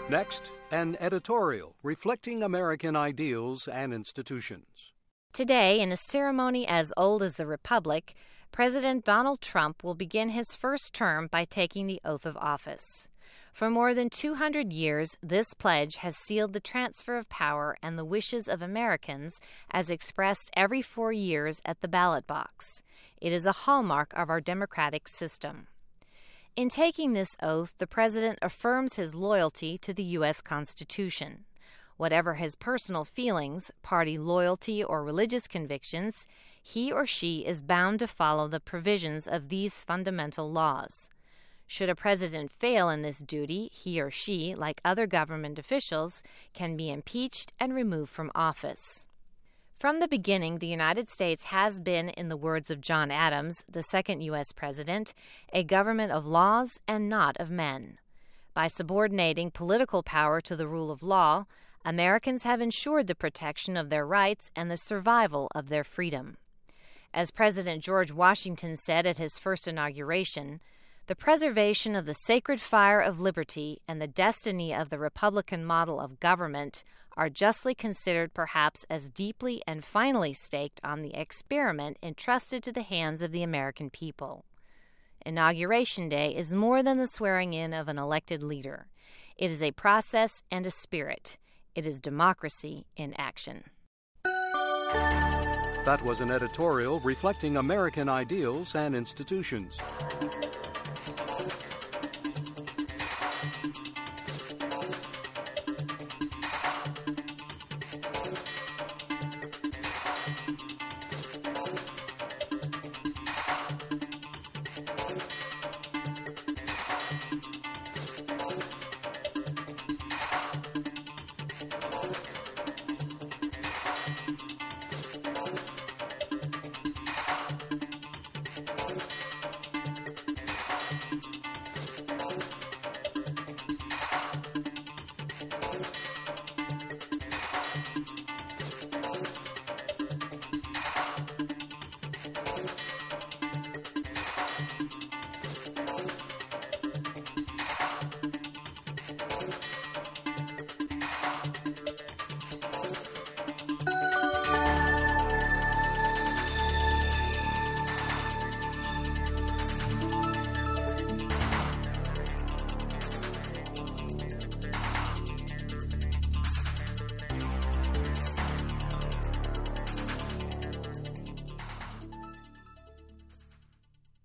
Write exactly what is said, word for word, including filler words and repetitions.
Next, an editorial reflecting American ideals and institutions. Today, in a ceremony as old as the Republic, President Donald Trump will begin his first term by taking the oath of office. For more than two hundred years, this pledge has sealed the transfer of power and the wishes of Americans as expressed every four years at the ballot box. It is a hallmark of our democratic system. In taking this oath, the President affirms his loyalty to the U S Constitution. Whatever his personal feelings, party loyalty, or religious convictions, he or she is bound to follow the provisions of these fundamental laws. Should a president fail in this duty, he or she, like other government officials, can be impeached and removed from office. From the beginning, the United States has been, in the words of John Adams, the second U S president, a government of laws and not of men. By subordinating political power to the rule of law, Americans have ensured the protection of their rights and the survival of their freedom. As President George Washington said at his first inauguration, "The preservation of the sacred fire of liberty and the destiny of the Republican model of government are justly considered perhaps as deeply and finally staked on the experiment entrusted to the hands of the American people." Inauguration Day is more than the swearing in of an elected leader. It is a process and a spirit. It is democracy in action. That was an editorial reflecting American ideals and institutions.